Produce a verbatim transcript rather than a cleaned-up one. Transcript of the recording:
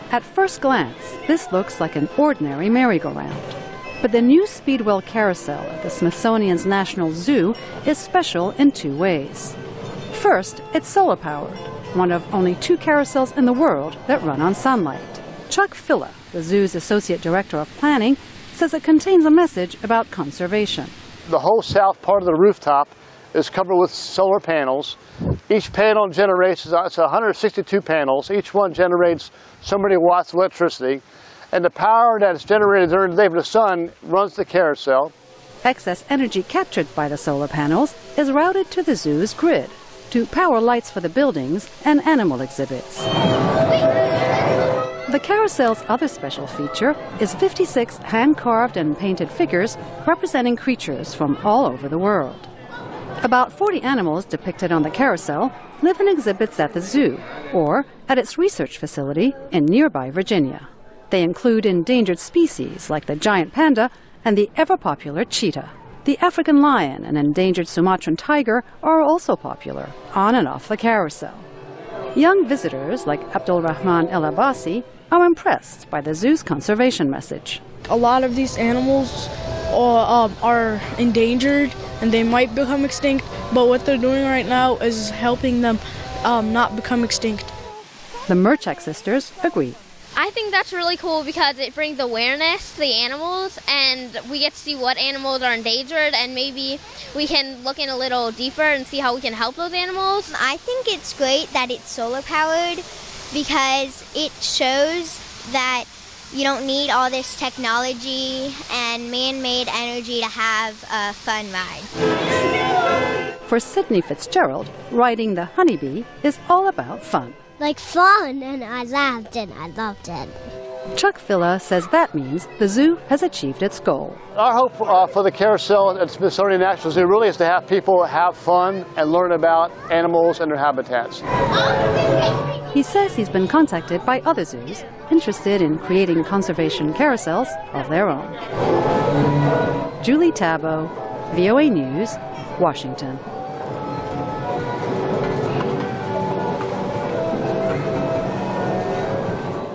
At first glance, this looks like an ordinary merry-go-round. But the new Speedwell Carousel at the Smithsonian's National Zoo is special in two ways. First, it's solar-powered, one of only two carousels in the world that run on sunlight. Chuck Filla, the zoo's Associate Director of Planning, says it contains a message about conservation. The whole south part of the rooftop is covered with solar panels. Each panel generates, it's one hundred sixty-two panels, each one generates so many watts of electricity, and the power that is generated during the day from the sun runs the carousel. Excess energy captured by the solar panels is routed to the zoo's grid to power lights for the buildings and animal exhibits. The carousel's other special feature is fifty-six hand-carved and painted figures representing creatures from all over the world. About forty animals depicted on the carousel live in exhibits at the zoo or at its research facility in nearby Virginia. They include endangered species like the giant panda and the ever-popular cheetah. The African lion and endangered Sumatran tiger are also popular on and off the carousel. Young visitors like Abdul Rahman El Abbasi are impressed by the zoo's conservation message. A lot of these animals uh, um, are endangered and they might become extinct, but what they're doing right now is helping them um, not become extinct. The Merchak sisters agree. I think that's really cool because it brings awareness to the animals and we get to see what animals are endangered and maybe we can look in a little deeper and see how we can help those animals. I think it's great that it's solar powered because it shows that you don't need all this technology and man-made energy to have a fun ride. For Sydney Fitzgerald, riding the Honeybee is all about fun. Like fun, and I laughed and I loved it. Chuck Filla says that means the zoo has achieved its goal. Our hope uh, for the carousel at Smithsonian National Zoo really is to have people have fun and learn about animals and their habitats. He says he's been contacted by other zoos interested in creating conservation carousels of their own. Julie Tabo, V O A News, Washington.